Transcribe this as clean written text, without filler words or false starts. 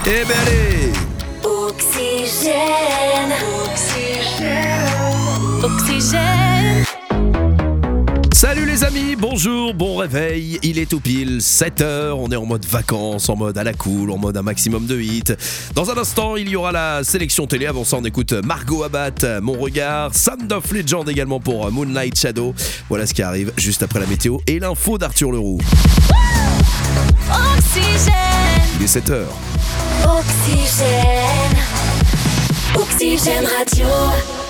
Eh ben allez. Oxygène. Oxygène. Salut les amis, bonjour, bon réveil, il est tout pile 7h, on est en mode vacances, en mode à la cool, en mode un maximum de hits. Dans un instant, il y aura la sélection télé, avant ça on écoute Margot Abbat, Mon Regard, Sound of Legend également pour Moonlight Shadow. Voilà ce qui arrive juste après la météo et l'info d'Arthur Leroux. Oxygène. Il est 7h. Oxygène. Oxygène Radio.